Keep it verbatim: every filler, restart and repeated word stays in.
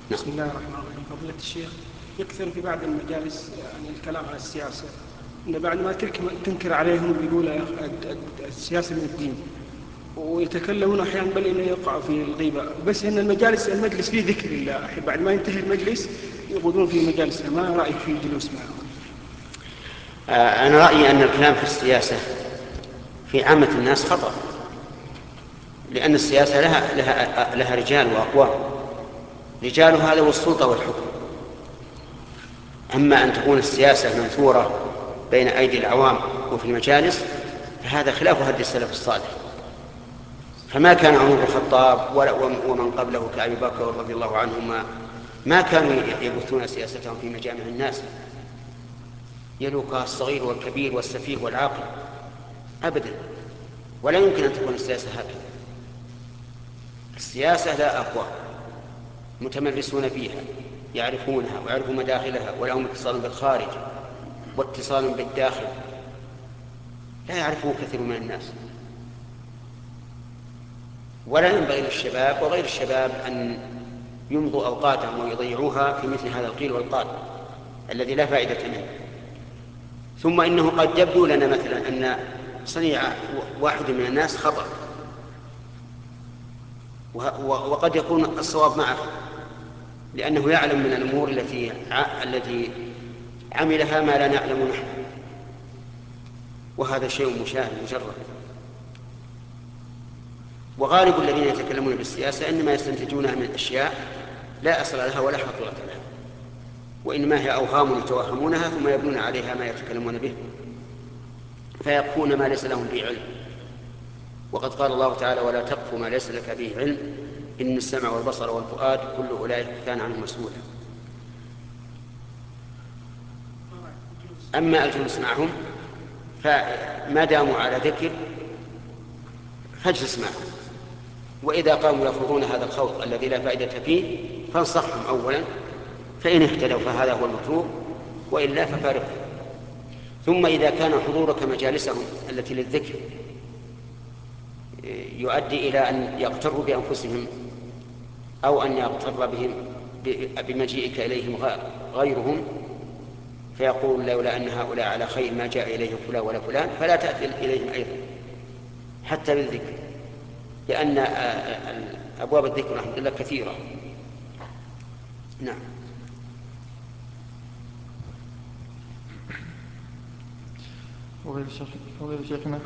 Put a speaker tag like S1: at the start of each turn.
S1: نعم.
S2: بسم الله الرحمن الرحيم. فضيلة الشيخ، يكثر في بعض المجالس يعني الكلام على السياسة، إن بعد ما تنكر عليهم يقول السياسة من الدين، ويتكلمون أحيانا بل إنه يقع في الغيبة، بس إن المجالس المجلس فيه ذكر الله، بعد ما ينتهي المجلس يقودون في مجالس. ما رأيك في الجلوس معهم؟
S1: آه، أنا رأيي أن الكلام في السياسة في عامة الناس خطأ، لأن السياسة لها, لها, لها رجال وأقوام. رجال هذا والسلطة والحكم. أما أن تكون السياسة منثورة بين أيدي العوام وفي المجالس فهذا خلاف هدي السلف الصالح. فما كان عمر بن الخطاب ومن قبله كأبي بكر رضي الله عنهما ما كانوا يبثون سياستهم في مجامع الناس يلوكها الصغير والكبير والسفيه والعاقل أبدا. ولا يمكن أن تكون السياسة هكذا. السياسة لا أقوى متمرسون فيها يعرفونها ويعرفون مداخلها، ولهم اتصال بالخارج واتصال بالداخل لا يعرفه كثير من الناس. ولا ينبغي للشباب وغير الشباب أن يمضوا أوقاتهم ويضيعوها في مثل هذا القيل والقال الذي لا فائدة منه. ثم إنه قد يبدو لنا مثلا أن صنيع واحد من الناس خطأ، وقد يكون الصواب معه، لأنه يعلم من الأمور التي التي عملها ما لا نعلم نحن، وهذا شيء مشاهد مجرد. وغالب الذين يتكلمون بالسياسة إنما يستنتجونها من أشياء لا أصل لها ولا حقيقة لها، وإنما هي أوهام يتوهمونها ثم يبنون عليها ما يتكلمون به، فيقفون ما ليس لهم به علم. وقد قال الله تعالى: ولا تقف ما ليس لك به علم إن السمع والبصر والفؤاد كل أولئك كان عنه مسؤولا. أما الجلوس معهم فما داموا على ذكر فاجلس معهم، وإذا قاموا يخوضون هذا الخوض الذي لا فائدة فيه فانصحهم أولا، فإن اهتدوا فهذا هو المطلوب، وإلا ففارقهم. ثم إذا كان حضورك مجالسهم التي للذكر يؤدي إلى أن يغتروا بأنفسهم أو أن يغتر بهم بمجيئك إليهم غيرهم، فيقول لولا أن هؤلاء على خير ما جاء إليهم فلان ولا فلان، فلا تأتي إليهم أيضا حتى بالذكر، لأن أبواب الذكر رحمة الله كثيرة. نعم.
S3: وغير شيخنا